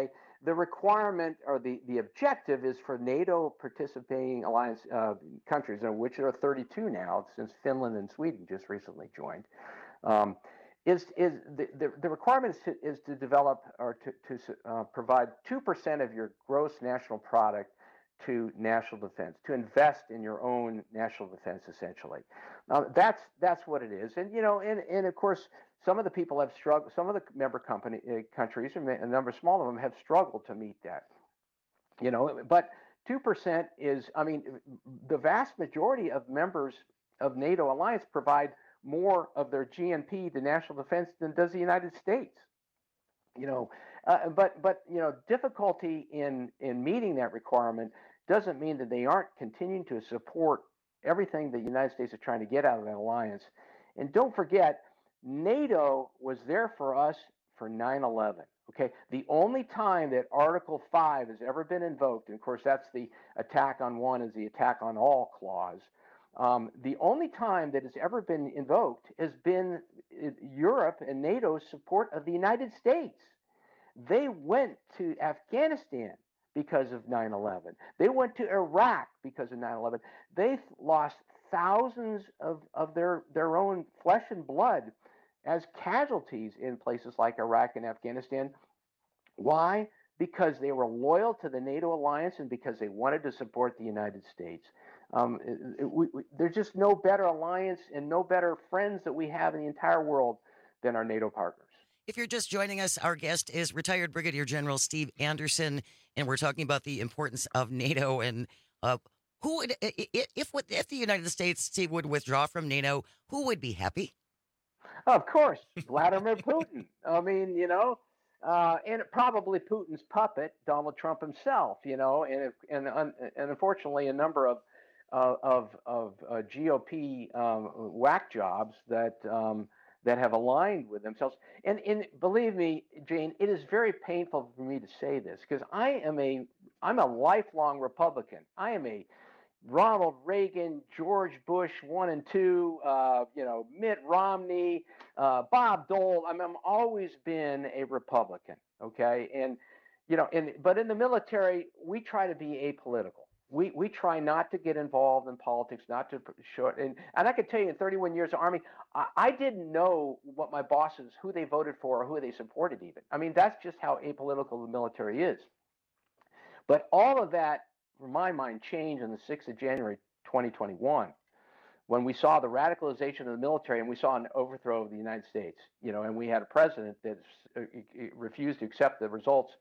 the requirement or the objective is for NATO participating alliance countries, which there are 32 now since Finland and Sweden just recently joined. The requirement is to develop or to provide 2% of your gross national product to national defense, to invest in your own national defense, essentially. That's what it is. And of course, some of the people have struggled. Some of the member countries, and a number small of them, have struggled to meet that. But 2% is, I mean, the vast majority of members of NATO alliance provide more of their GNP to national defense than does the United States. But difficulty in meeting that requirement doesn't mean that they aren't continuing to support everything the United States is trying to get out of that alliance. And don't forget, NATO was there for us for 9/11. Okay, the only time that Article 5 has ever been invoked, and of course that's the attack on one is the attack on all clause. The only time that it's ever been invoked has been Europe and NATO's support of the United States. They went to Afghanistan because of 9/11. They went to Iraq because of 9/11. They lost thousands of their own flesh and blood as casualties in places like Iraq and Afghanistan. Why? Because they were loyal to the NATO alliance and because they wanted to support the United States. There's just no better alliance and no better friends that we have in the entire world than our NATO partners. If you're just joining us, our guest is retired Brigadier General Steve Anderson, and we're talking about the importance of NATO and who would, if the United States would withdraw from NATO, who would be happy? Of course, Vladimir Putin. I mean, and probably Putin's puppet, Donald Trump himself. And unfortunately, a number of GOP whack jobs that have aligned with themselves. And believe me, Jane, it is very painful for me to say this because I'm a lifelong Republican. I am a Ronald Reagan, George Bush 1 and 2, Mitt Romney, Bob Dole. I've always been a Republican. Okay, but in the military, we try to be apolitical. We try not to get involved in politics, not to short. And I can tell you, in 31 years of Army, I didn't know what my bosses, who they voted for or who they supported even. I mean, that's just how apolitical the military is. But all of that, for my mind, changed on the 6th of January, 2021, when we saw the radicalization of the military and we saw an overthrow of the United States, and we had a president that refused to accept the results,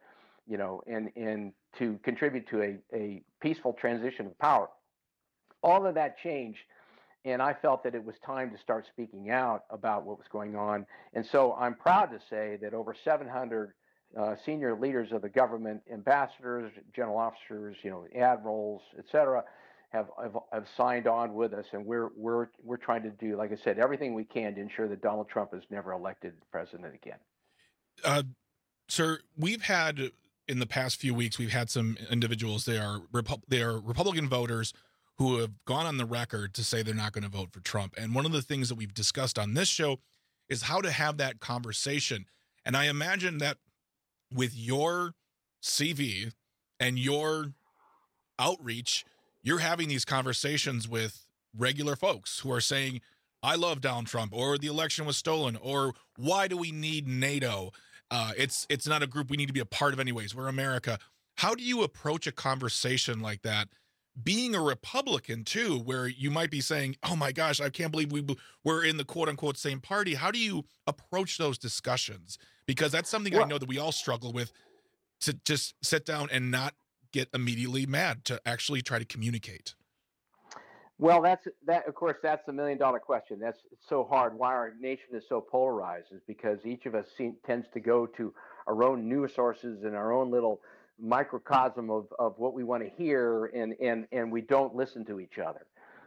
and to contribute to a peaceful transition of power. All of that changed, and I felt that it was time to start speaking out about what was going on. And so I'm proud to say that over 700 senior leaders of the government, ambassadors, general officers, admirals, et cetera, have signed on with us, and we're trying to do, like I said, everything we can to ensure that Donald Trump is never elected president again. Sir, we've had in the past few weeks, we've had some individuals. They are Republican voters who have gone on the record to say they're not going to vote for Trump. And one of the things that we've discussed on this show is how to have that conversation. And I imagine that with your CV and your outreach, you're having these conversations with regular folks who are saying, I love Donald Trump, or the election was stolen, or why do we need NATO? It's not a group we need to be a part of anyways. We're America. How do you approach a conversation like that? Being a Republican too, where you might be saying, oh my gosh, I can't believe we're in the quote unquote same party. How do you approach those discussions? Because that's something I know that we all struggle with, to just sit down and not get immediately mad, to actually try to communicate. Well, of course, that's the $1 million question. It's so hard. Why our nation is so polarized is because each of us tends to go to our own news sources and our own little microcosm of what we want to hear, and we don't listen to each other.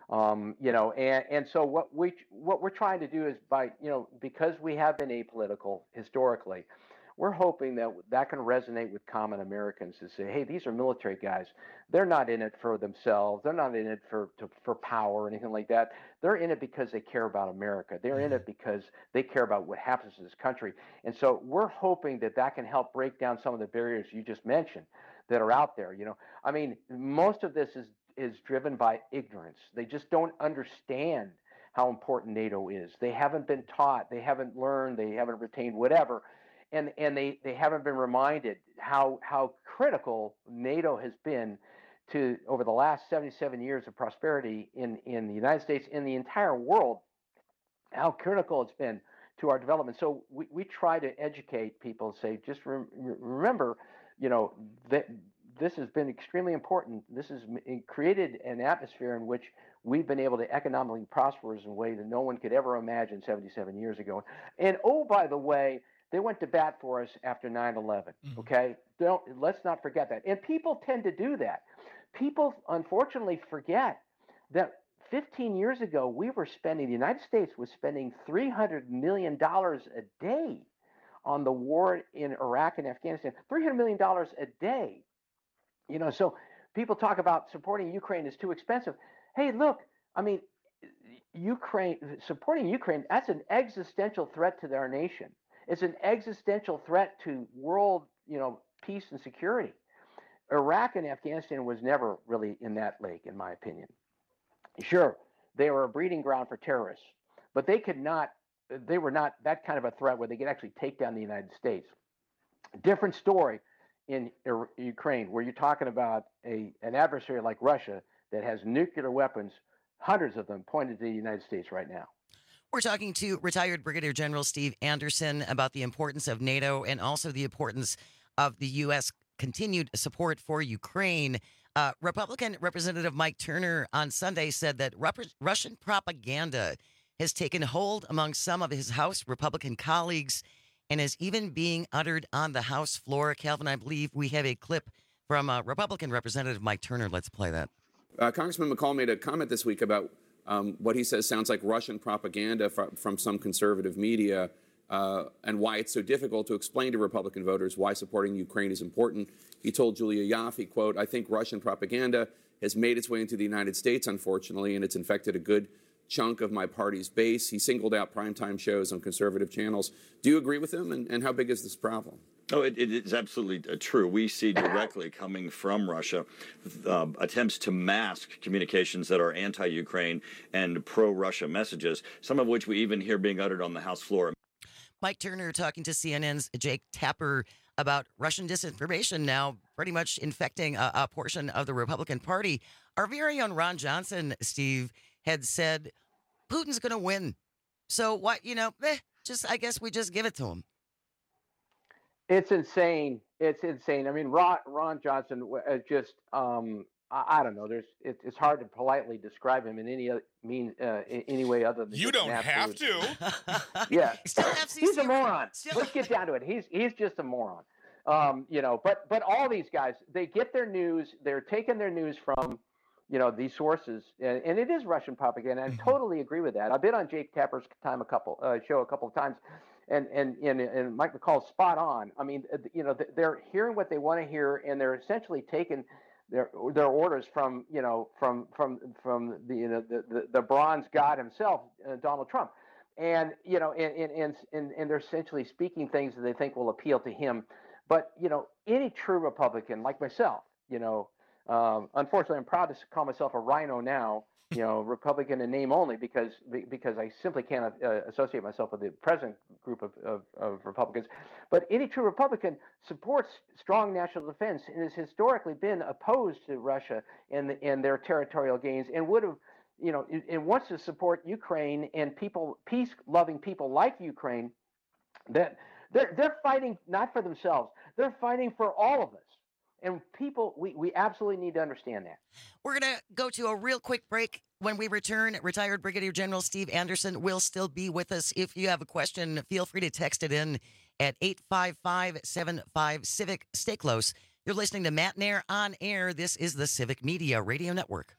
And so what we're trying to do is because we have been apolitical historically, we're hoping that can resonate with common Americans to say, hey, these are military guys. They're not in it for themselves. They're not in it for power or anything like that. They're in it because they care about America. They're in it because they care about what happens to this country. And so we're hoping that can help break down some of the barriers you just mentioned that are out there. I mean, most of this is driven by ignorance. They just don't understand how important NATO is. They haven't been taught, they haven't learned, they haven't retained whatever, and they haven't been reminded how critical NATO has been to over the last 77 years of prosperity in the United States, in the entire world, how critical it's been to our development. So we try to educate people, say, just remember, that this has been extremely important. This has created an atmosphere in which we've been able to economically prosper in a way that no one could ever imagine 77 years ago. And oh, by the way, they went to bat for us after 9/11. Okay, let's not forget that. And people tend to do that. People unfortunately forget that 15 years ago the United States was spending $300 million a day on the war in Iraq and Afghanistan. $300 million a day. So people talk about supporting Ukraine is too expensive. Hey, look, I mean, supporting Ukraine, that's an existential threat to our nation. It's an existential threat to world, peace and security. Iraq and Afghanistan was never really in that lake, in my opinion. Sure, they were a breeding ground for terrorists, but they were not that kind of a threat where they could actually take down the United States. Different story in Ukraine, where you're talking about an adversary like Russia that has nuclear weapons, hundreds of them pointed to the United States right now. We're talking to retired Brigadier General Steve Anderson about the importance of NATO and also the importance of the U.S. continued support for Ukraine. Republican Representative Mike Turner on Sunday said that Russian propaganda has taken hold among some of his House Republican colleagues and is even being uttered on the House floor. Calvin, I believe we have a clip from Republican Representative Mike Turner. Let's play that. Congressman McCall made a comment this week about what he says sounds like Russian propaganda from some conservative media and why it's so difficult to explain to Republican voters why supporting Ukraine is important. He told Julia Yaffe, quote, "I think Russian propaganda has made its way into the United States, unfortunately, and it's infected a good chunk of my party's base." He singled out primetime shows on conservative channels. Do you agree with him? And how big is this problem? Oh, it is absolutely true. We see directly coming from Russia attempts to mask communications that are anti-Ukraine and pro-Russia messages, some of which we even hear being uttered on the House floor. Mike Turner talking to CNN's Jake Tapper about Russian disinformation now pretty much infecting a portion of the Republican Party. Our very own Ron Johnson, Steve, had said Putin's going to win. So what, I guess we just give it to him. It's insane. It's insane. I mean, Ron Johnson just, I don't know. It's hard to politely describe him in any way other than you don't have to. Yeah, he's a moron. Let's get down to it. He's just a moron. But all these guys, they get their news. They're taking their news from, these sources, and it is Russian propaganda. I totally agree with that. I've been on Jake Tapper's show a couple of times. And Mike McCall's spot on. I mean, they're hearing what they want to hear, and they're essentially taking their orders from the bronze god himself, Donald Trump, and they're essentially speaking things that they think will appeal to him. But any true Republican like myself, unfortunately, I'm proud to call myself a rhino now. Republican in name only because I simply can't associate myself with the present group of Republicans. But any true Republican supports strong national defense and has historically been opposed to Russia and their territorial gains, and would have, and wants to support Ukraine and peace-loving people like Ukraine. That they're fighting not for themselves; they're fighting for all of us. And people, we absolutely need to understand that. We're going to go to a real quick break. When we return, retired Brigadier General Steve Anderson will still be with us. If you have a question, feel free to text it in at 855-75-CIVIC. Stay close. You're listening to Matt Nair on Air. This is the Civic Media Radio Network.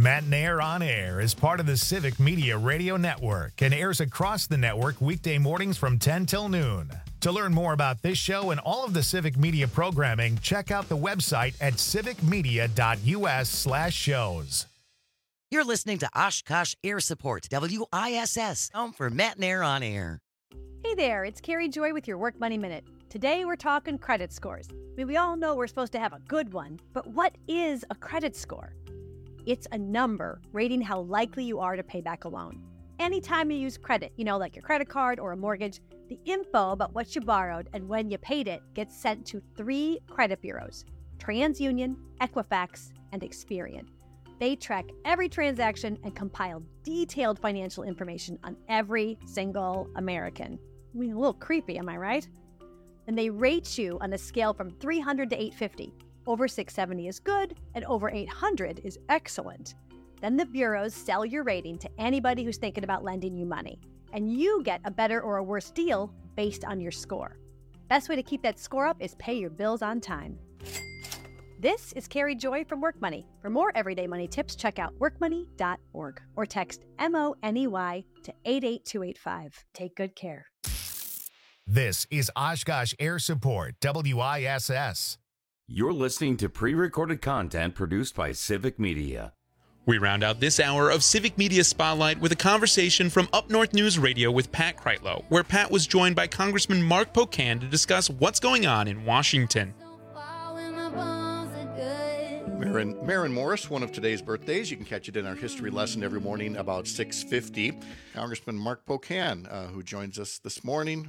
Matt Nair on Air is part of the Civic Media Radio Network and airs across the network weekday mornings from 10 till noon. To learn more about this show and all of the Civic Media programming, check out the website at civicmedia.us/shows. You're listening to Oshkosh Air Support, WISS, home for Matt Nair on Air. Hey there, it's Carrie Joy with your Work Money Minute. Today we're talking credit scores. I mean, we all know we're supposed to have a good one, but what is a credit score? It's a number rating how likely you are to pay back a loan. Anytime you use credit, like your credit card or a mortgage, the info about what you borrowed and when you paid it gets sent to 3 credit bureaus: TransUnion, Equifax, and Experian. They track every transaction and compile detailed financial information on every single American. I mean, a little creepy, am I right? And they rate you on a scale from 300 to 850. Over 670 is good, and over 800 is excellent. Then the bureaus sell your rating to anybody who's thinking about lending you money, and you get a better or a worse deal based on your score. Best way to keep that score up is pay your bills on time. This is Carrie Joy from Work Money. For more everyday money tips, check out workmoney.org or text MONEY to 88285. Take good care. This is Oshkosh Air Support, WISS. You're listening to pre-recorded content produced by Civic Media. We round out this hour of Civic Media Spotlight with a conversation from Up North News Radio with Pat Kreitlow, where Pat was joined by Congressman Mark Pocan to discuss what's going on in Washington. Maren Morris, one of today's birthdays. You can catch it in our history lesson every morning about 6:50. Congressman Mark Pocan, who joins us this morning.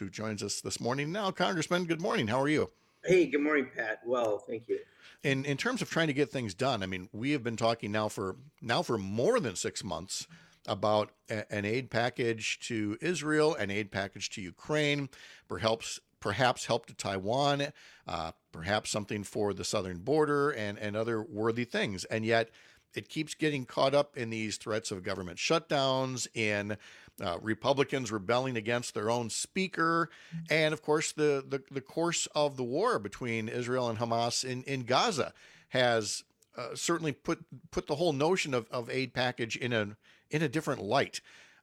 Now, Congressman, good morning. How are you? Hey, good morning, Pat. Well, thank you. In terms of trying to get things done, I mean, we have been talking now for more than 6 months about an aid package to Israel, an aid package to Ukraine, perhaps help to Taiwan, perhaps something for the southern border and other worthy things. And yet it keeps getting caught up in these threats of government shutdowns, in Republicans rebelling against their own speaker, and of course the course of the war between Israel and Hamas in Gaza has certainly put the whole notion of aid package in a different light.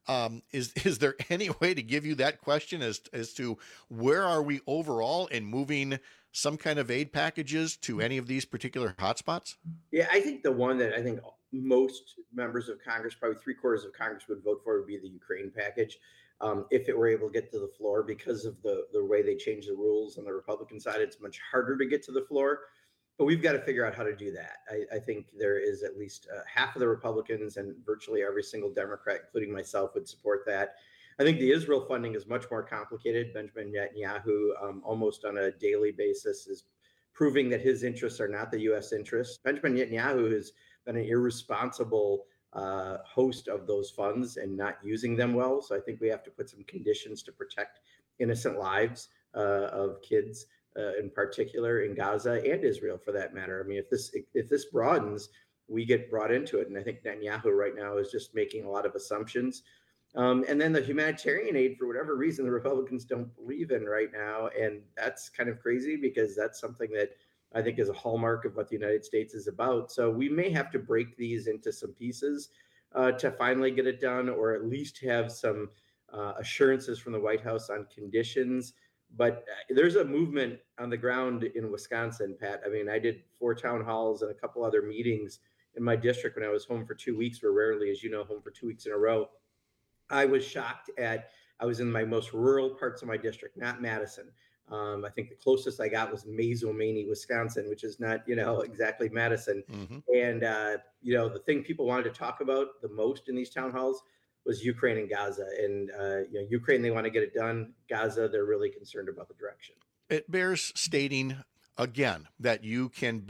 Is there any way to give you that question as to where are we overall in moving some kind of aid packages to any of these particular hotspots? Yeah, I think the one that I think most members of Congress, probably 3/4 of Congress, would vote for would be the Ukraine package, if it were able to get to the floor. Because of the way they changed the rules on the Republican side, it's much harder to get to the floor. But we've got to figure out how to do that. I think there is at least half of the Republicans and virtually every single Democrat, including myself, would support that. I think the Israel funding is much more complicated. Benjamin Netanyahu, almost on a daily basis, is proving that his interests are not the U.S. interests. Benjamin Netanyahu has been an irresponsible host of those funds and not using them well. So I think we have to put some conditions to protect innocent lives of kids, in particular in Gaza and Israel, for that matter. I mean, if this broadens, we get brought into it. And I think Netanyahu right now is just making a lot of assumptions. And then the humanitarian aid, for whatever reason, the Republicans don't believe in right now. And that's kind of crazy, because that's something that I think is a hallmark of what the United States is about. So we may have to break these into some pieces to finally get it done, or at least have some assurances from the White House on conditions. But there's a movement on the ground in Wisconsin, Pat. I mean, I did 4 town halls and a couple other meetings in my district when I was home for 2 weeks. We're rarely, as you know, home for 2 weeks in a row. I was shocked I was in my most rural parts of my district, not Madison. I think the closest I got was Mazomanie, Wisconsin, which is not, exactly Madison. Mm-hmm. And, the thing people wanted to talk about the most in these town halls was Ukraine and Gaza. And, Ukraine, they want to get it done. Gaza, they're really concerned about the direction. It bears stating again that you can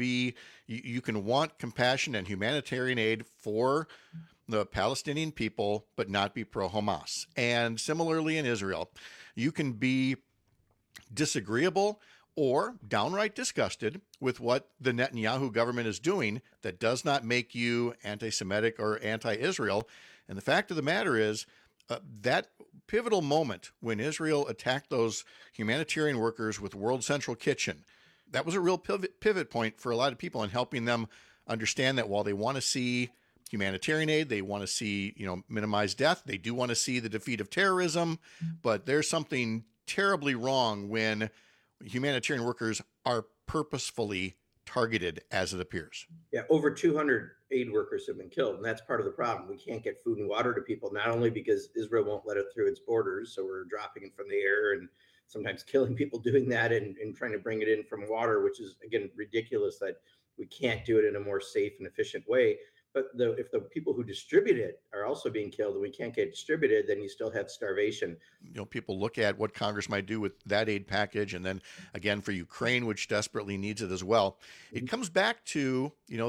want compassion and humanitarian aid for the Palestinian people, but not be pro-Hamas. And similarly in Israel, you can be disagreeable or downright disgusted with what the Netanyahu government is doing that does not make you anti-Semitic or anti-Israel. And the fact of the matter is that pivotal moment when Israel attacked those humanitarian workers with World Central Kitchen, that was a real pivot point for a lot of people in helping them understand that while they want to see humanitarian aid. They want to see, minimize death. They do want to see the defeat of terrorism. But there's something terribly wrong when humanitarian workers are purposefully targeted, as it appears. Yeah, over 200 aid workers have been killed, and that's part of the problem. We can't get food and water to people, not only because Israel won't let it through its borders, so we're dropping it from the air and sometimes killing people doing that and trying to bring it in from water, which is, again, ridiculous that we can't do it in a more safe and efficient way. But if the people who distribute it are also being killed and we can't get distributed, then you still have starvation. People look at what Congress might do with that aid package. And then again, for Ukraine, which desperately needs it as well. It comes back to,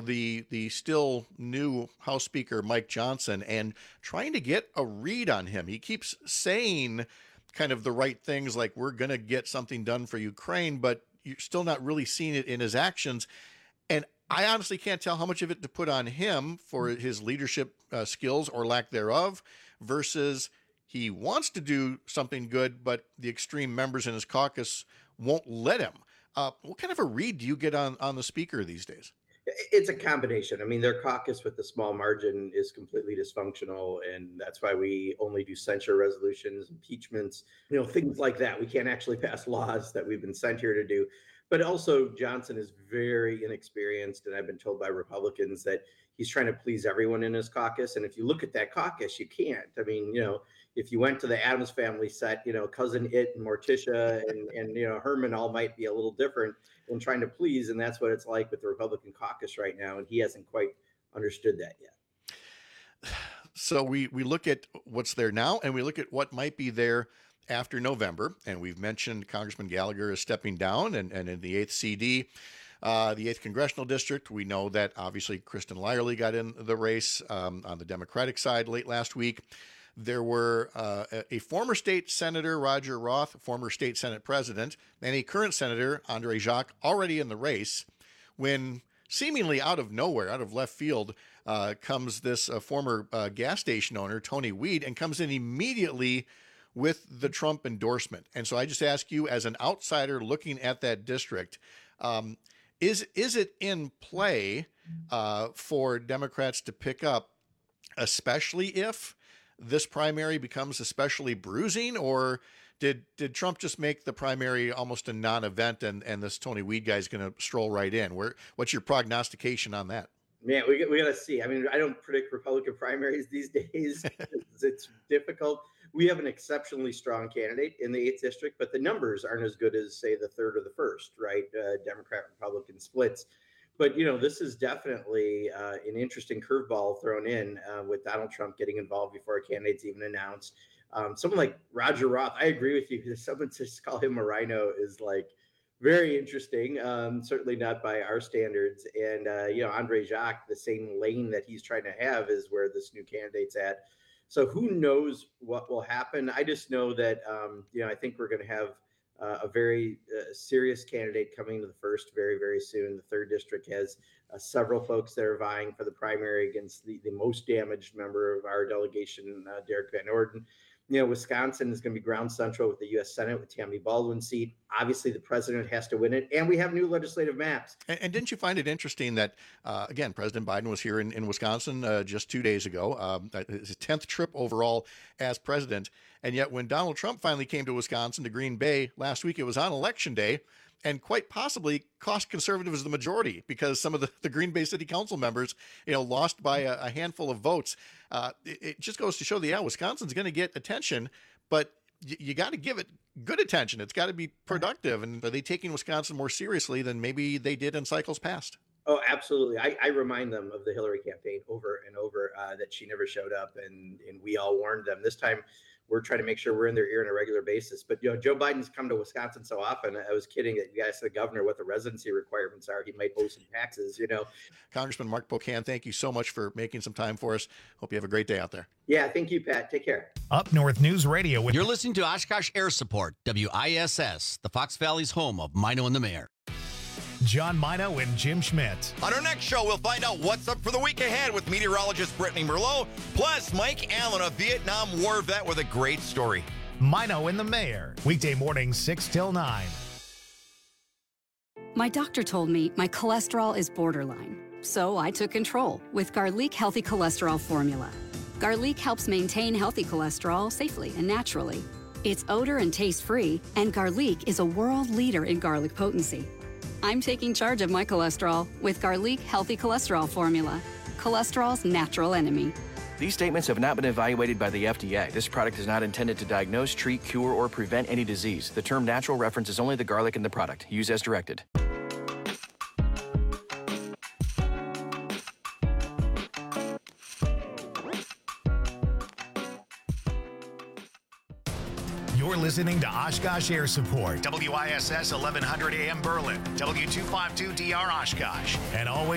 the still new House Speaker, Mike Johnson, and trying to get a read on him. He keeps saying kind of the right things, like we're going to get something done for Ukraine, but you're still not really seeing it in his actions. And I honestly can't tell how much of it to put on him for his leadership skills or lack thereof versus he wants to do something good, but the extreme members in his caucus won't let him. What kind of a read do you get on the speaker these days? It's a combination. I mean, their caucus with the small margin is completely dysfunctional, and that's why we only do censure resolutions, impeachments, things like that. We can't actually pass laws that we've been sent here to do. But also, Johnson is very inexperienced, and I've been told by Republicans that he's trying to please everyone in his caucus. And if you look at that caucus, you can't. I mean, if you went to the Addams Family set, Cousin It and Morticia and Herman all might be a little different in trying to please, and that's what it's like with the Republican caucus right now, and he hasn't quite understood that yet. So we look at what's there now, and we look at what might be there after November, and we've mentioned Congressman Gallagher is stepping down, and in the 8th CD, the 8th Congressional District, we know that obviously Kristen Lyerly got in the race on the Democratic side late last week. There were a former state senator, Roger Roth, former state Senate president, and a current senator, Andre Jacques, already in the race, when seemingly out of nowhere, out of left field, comes this former gas station owner, Tony Weed, and comes in immediately with the Trump endorsement. And so I just ask you, as an outsider looking at that district, is it in play for Democrats to pick up, especially if this primary becomes especially bruising, or did Trump just make the primary almost a non-event and this Tony Weed guy is going to stroll right in? What's your prognostication on that? Man, we got to see. I mean, I don't predict Republican primaries these days. It's difficult. We have an exceptionally strong candidate in the 8th district, but the numbers aren't as good as, say, the 3rd or the 1st, right? Democrat-Republican splits. But, this is definitely an interesting curveball thrown in with Donald Trump getting involved before a candidate's even announced. Someone like Roger Roth, I agree with you. Someone just call him a rhino is like very interesting. Certainly not by our standards. And, Andre Jacques, the same lane that he's trying to have is where this new candidate's at. So who knows what will happen? I just know that, I think we're going to have a very serious candidate coming to the 1st very, very soon. The 3rd district has several folks that are vying for the primary against the most damaged member of our delegation, Derek Van Orden. Wisconsin is going to be ground central with the U.S. Senate with Tammy Baldwin's seat. Obviously, the president has to win it, and we have new legislative maps. And didn't you find it interesting that, again, President Biden was here in Wisconsin just 2 days ago, his 10th trip overall as president, and yet when Donald Trump finally came to Wisconsin, to Green Bay last week, it was on Election Day, and quite possibly cost conservatives the majority because some of the Green Bay City Council members, lost by a handful of votes. It just goes to show that, Wisconsin's going to get attention, but you got to give it good attention. It's got to be productive. And are they taking Wisconsin more seriously than maybe they did in cycles past? Oh, absolutely. I remind them of the Hillary campaign over and over that she never showed up, and we all warned them. This time, we're trying to make sure we're in their ear on a regular basis. But, Joe Biden's come to Wisconsin so often. I was kidding that you asked the governor what the residency requirements are. He might owe some taxes, Congressman Mark Pocan, thank you so much for making some time for us. Hope you have a great day out there. Yeah, thank you, Pat. Take care. Up North News Radio. You're listening to Oshkosh Air Support, WISS, the Fox Valley's home of Mino and the Mayor. John Mino and Jim Schmidt. On our next show, we'll find out what's up for the week ahead with meteorologist Brittany Merlot, plus Mike Allen, a Vietnam War vet with a great story. Mino and the Mayor, weekday mornings 6 till 9. My doctor told me my cholesterol is borderline. So I took control with Garlic Healthy Cholesterol Formula. Garlic helps maintain healthy cholesterol safely and naturally. It's odor and taste-free, and Garlic is a world leader in garlic potency. I'm taking charge of my cholesterol with Garlic Healthy Cholesterol Formula, cholesterol's natural enemy. These statements have not been evaluated by the FDA. This product is not intended to diagnose, treat, cure, or prevent any disease. The term natural references only the garlic in the product. Use as directed. You're listening to Oshkosh Air Support, WISS 1100 AM Berlin, W252DR Oshkosh, and always